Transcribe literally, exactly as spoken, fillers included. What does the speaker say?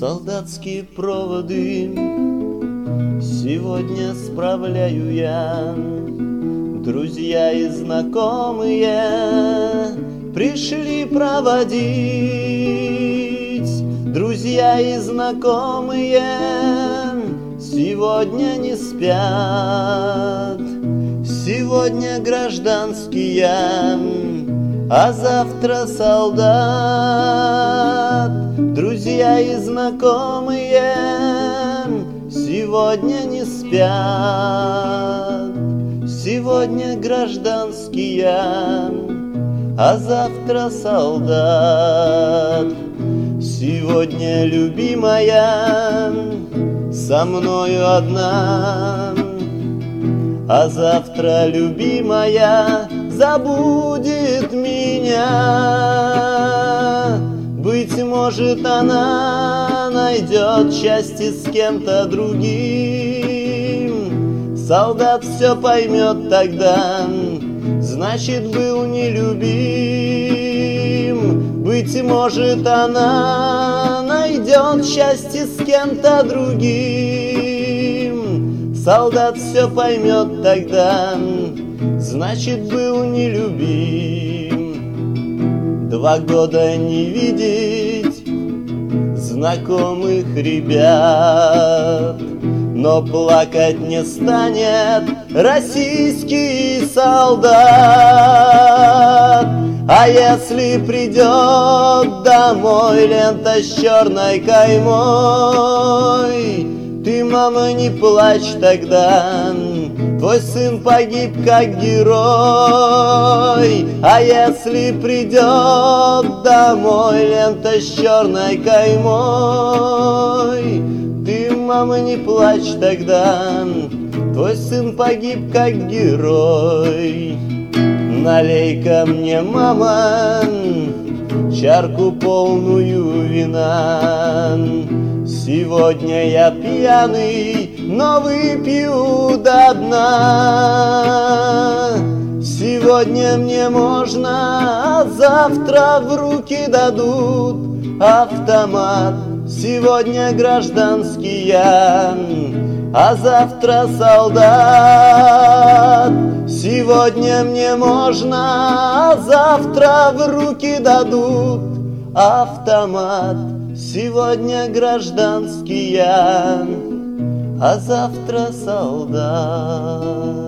Солдатские проводы сегодня справляю я. Друзья и знакомые пришли проводить. Друзья и знакомые сегодня не спят. Сегодня гражданские, а завтра солдат. Друзья и знакомые сегодня не спят. Сегодня гражданские, а завтра солдат. Сегодня любимая со мною одна, а завтра любимая забудет меня. Быть может, она найдет счастье с кем-то другим. Солдат все поймет тогда, значит, был нелюбим. Быть может, она найдет счастье с кем-то другим. Солдат все поймет тогда, значит, был нелюбим. Два года не видеть знакомых ребят, но плакать не станет российский солдат. А если придет домой лента с черной каймой, ты, мама, не плачь тогда, твой сын погиб как герой. А если придет домой лента с черной каймой, ты, мама, не плачь тогда, твой сын погиб как герой. Налей-ка мне, мама, чарку полную вина. Сегодня я пьяный, но выпью до дна. Сегодня мне можно, а завтра в руки дадут автомат. Сегодня гражданские, а завтра солдат. Сегодня мне можно, а завтра в руки дадут автомат. Сегодня гражданские, а завтра солдат.